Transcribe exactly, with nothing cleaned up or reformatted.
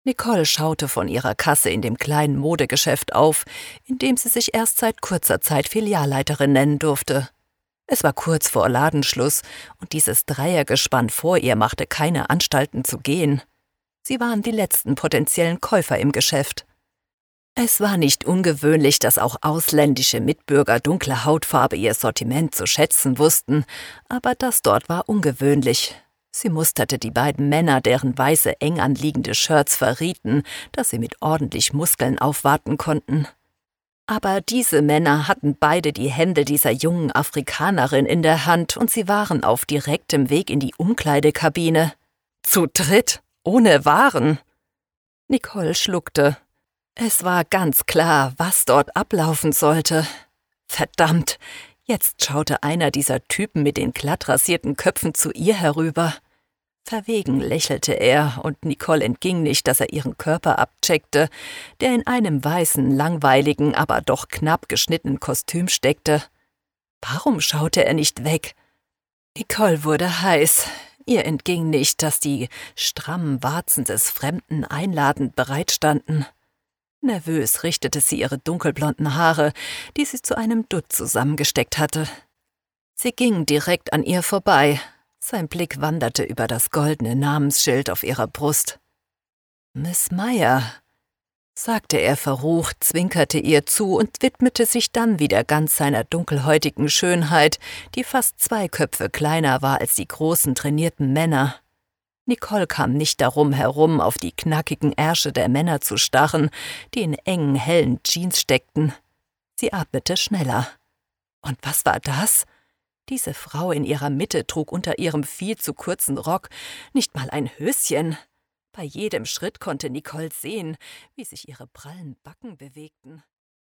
Nicole schaute von ihrer Kasse in dem kleinen Modegeschäft auf, in dem sie sich erst seit kurzer Zeit Filialleiterin nennen durfte. Es war kurz vor Ladenschluss, und dieses Dreiergespann vor ihr machte keine Anstalten zu gehen. Sie waren die letzten potenziellen Käufer im Geschäft. Es war nicht ungewöhnlich, dass auch ausländische Mitbürger dunkle Hautfarbe ihr Sortiment zu schätzen wussten, aber das dort war ungewöhnlich. Sie musterte die beiden Männer, deren weiße, eng anliegende Shirts verrieten, dass sie mit ordentlich Muskeln aufwarten konnten. Aber diese Männer hatten beide die Hände dieser jungen Afrikanerin in der Hand und sie waren auf direktem Weg in die Umkleidekabine. Zu dritt, ohne Waren. Nicole schluckte. Es war ganz klar, was dort ablaufen sollte. Verdammt, jetzt schaute einer dieser Typen mit den glatt rasierten Köpfen zu ihr herüber. Verwegen lächelte er, und Nicole entging nicht, dass er ihren Körper abcheckte, der in einem weißen, langweiligen, aber doch knapp geschnittenen Kostüm steckte. Warum schaute er nicht weg? Nicole wurde heiß. Ihr entging nicht, dass die strammen Warzen des Fremden einladend bereitstanden. Nervös richtete sie ihre dunkelblonden Haare, die sie zu einem Dutt zusammengesteckt hatte. Sie ging direkt an ihr vorbei. Sein Blick wanderte über das goldene Namensschild auf ihrer Brust. »Miss Meyer«, sagte er verrucht, zwinkerte ihr zu und widmete sich dann wieder ganz seiner dunkelhäutigen Schönheit, die fast zwei Köpfe kleiner war als die großen, trainierten Männer. Nicole kam nicht darum herum, auf die knackigen Ärsche der Männer zu starren, die in engen, hellen Jeans steckten. Sie atmete schneller. Und was war das? Diese Frau in ihrer Mitte trug unter ihrem viel zu kurzen Rock nicht mal ein Höschen. Bei jedem Schritt konnte Nicole sehen, wie sich ihre prallen Backen bewegten.